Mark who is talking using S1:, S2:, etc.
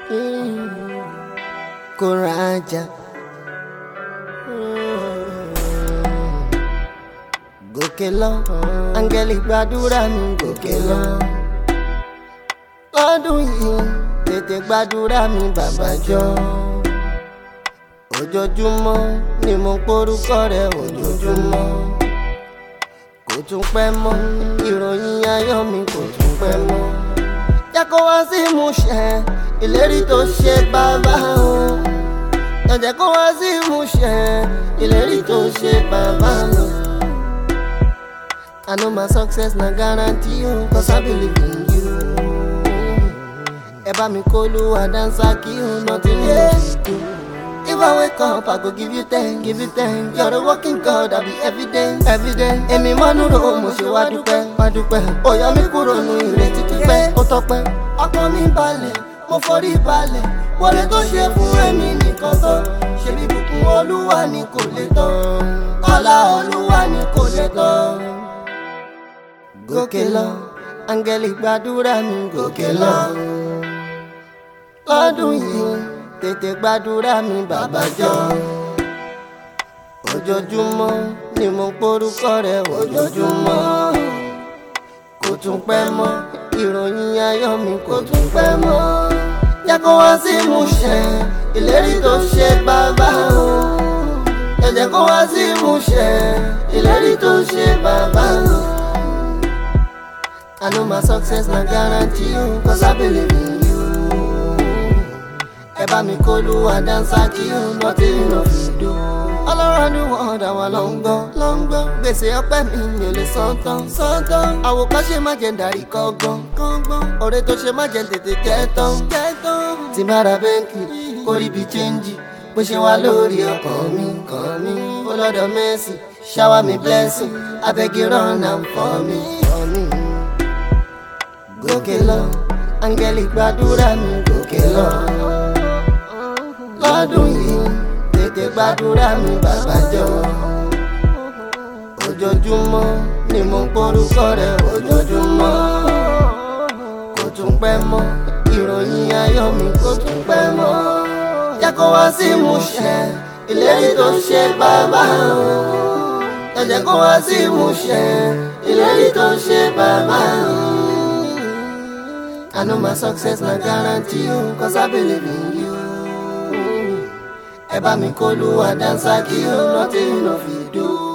S1: Kórajà gòkè lọ, áńgẹ́lì gbàdúrà mi gòkè lọ. Lọ́dún yìí tètè gbàdúrà mi bàbá jọ̀ọ́. Ojoojúmọ́ ni mo ń porúkọ rẹ̀ ojoojúmọ́. Kò tún pẹ́ mọ́, ìròyìn ayọ̀ mi kò tún pẹ́ mọ́. Jẹ́ kó wá sí ìmúṣẹ ìlérí tó ṣe bàbá o. Jẹ́ kó wá sí ìmúṣẹ ìlérí tó ṣe bàbá o. I know my success na guarantee you, 'cause I believe in you. Ẹ bá mi kó Olúwa dáńsá kí o, nothing else to do. If I wake up, I go give you thanks, give you thanks. You're a working God, I'll be evident, evident. Èmi máa ń rò ó, mo ṣe wá dúpẹ́, wá dúpẹ́. Ó yọ mí kúrò nù ìrètí pípẹ́, ó tọ́pẹ́. Ọkàn mi balẹ̀, mo forí balẹ̀. Wọlé tó ṣe fún èmi nìkan tán. Ṣebí ìbùkún Olúwa ni kò lè tán. Ọlá Olúwa ni kò lè tán. Gòkè lọ, áńgẹ́lì gbàdúrà mi gòkè lọ. Lọ́dún yìí tètè gbàdúrà mi bàbá jọ̀ọ́. Ojoojúmọ́ ni mo ń porúkọ rẹ̀ ojoojúmọ́. Kò tún pẹ́ mọ́, ìròyìn ayọ̀ mi kò tún pẹ́ mọ́. Jẹ́ kó wá sí ìmúṣẹ ìlérí tó ṣe bàbá o. Jẹ́ kó wá sí ìmúṣẹ ìlérí tó ṣe bàbá o. I know my success na guarantee you, 'cause I believe in you. Ẹ bá mi kó Olúwa dáńsá kí o, nothing no fit do. All around the world àwa ló ń gbọ́. Gbèsè ọpẹ́ mi ò lè san tán. Àwòkọ́ṣe má jẹ́ darí kọ́gbọ́n. Ọ̀rẹ́ tó ṣe má jẹ́ tètè kẹ́tàn. Tí bá ra bẹ́ńkì kó rí bí chẹ́ńjì. Bó ṣe wá lórí ọkàn mi. Ó lọ́dọ̀ Mercy, shower me blessing. I beg you run am for me. Gòkè lọ, áńgẹ́lì gbàdúrà mi gòkè lọ. Lọ́dún yìí tètè gbàdúrà mi bàbá jọ̀ọ́. Ojoojúmọ́ ni mo ń porúkọ rẹ̀ ojoojúmọ́. Kò tún pẹ́ mọ́, ìròyìn ayọ̀ mi kò tún pẹ́ mọ́. Jẹ́ kó wá sí ìmúṣẹ ìlérí tó ṣe bàbá o. Jẹ́ kó wá sí ìmúṣẹ ìlérí tó ṣe bàbá o. I know my success na guarantee you, 'cause I believe in you. Ẹ bá mi kó Olúwa dáńsá kí o, nothing no fit do.